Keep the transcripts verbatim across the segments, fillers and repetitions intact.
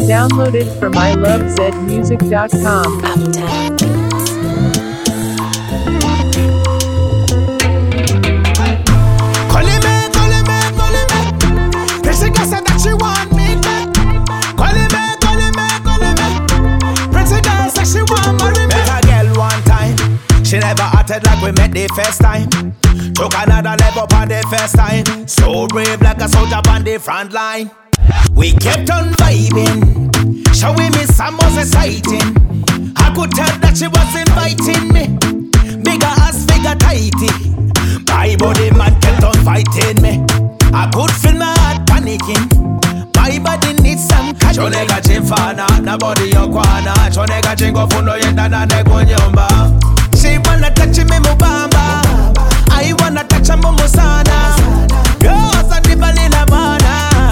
Downloaded from I love zed music dot com. Uptown Beats. Calling me, calling me, calling me. Pretty girl said that she want me back. Calling me, calling me, calling me. Pretty girl said she want marry me. Met a girl one time. She never acted like we met the first time. Took another level on the first time. So brave like a soldier on the front line. We kept on vibing, showing me some was exciting. I could tell that she was inviting me. Bigger ass, bigger tighty. My body man kept on fighting me. I could feel my heart panicking. My body needs some catching. Chonega chimfana, na body yokwana. Chonega chingo fundo yenda na nego nyomba. She wanna touch me mubamba. I wanna touch her mumusana. Girls are nibbling a mana.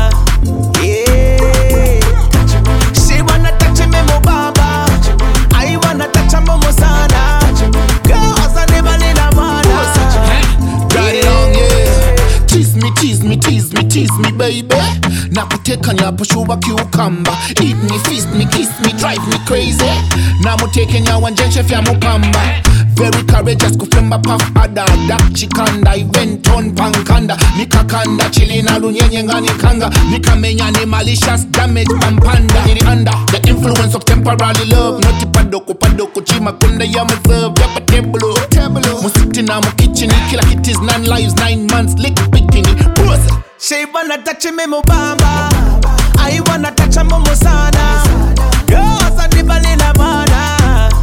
Yeah. She wanna touch me mubamba. I wanna touch her mumusana. Girls are nibbling a mana. Daddy long, yeah. Tease me, tease me, tease me, tease me, baby. Nakuteka nyapushuba cucumber. Eat me, feast me, kiss me, drive me crazy. Namuteke nyawanjenshe fya mupamba. Very courageous kufemba puff adada. Chikanda event on pankanda. Nikakanda chilina lunyenye ngani kanga. Nikamenya ni malicious damage pampanda. Under the influence of temporary love. Noti padoko padoko chima kunda ya myself. Yapa teblo teblo. Musiti na mu kitchen. Kila kit is nine lives, nine months. Lick bikini. Pose. She wanna touch me mubamba. I wanna touch her mumusana. Girls are nibbling a mana.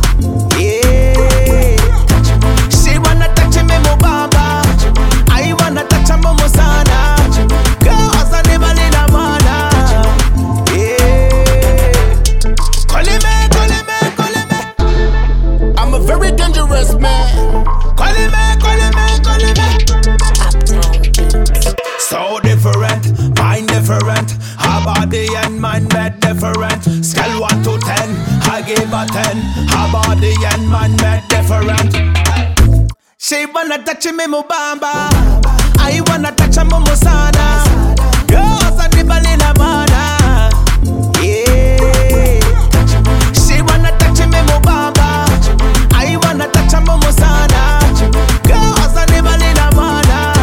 Yeah. She wanna touch me mubamba. I wanna touch her mumusana. Girls are nibbling a mana. Yeah. Calling me, calling me, calling me. I'm a very dangerous man. Calling me, calling me, calling me. Uptown Beats. So different, mind different. Her body and mind made different. Scale one to ten, I give her ten. Her body and mind made different. She wanna touch me mubamba. I wanna touch her mumusana. Girls are nibbling a mana. Yeah. She wanna touch me mubamba. I wanna touch her mumusana. Girls are nibbling a mana.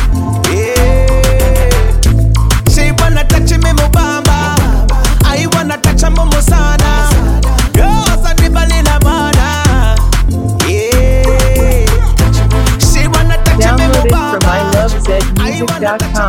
Yeah. She wanna touch me mubamba. I wanna touch her mumusana. Girls are nibbling a mana. Yeah. She wanna touch me Downloaded mubamba. from I love zed music dot com.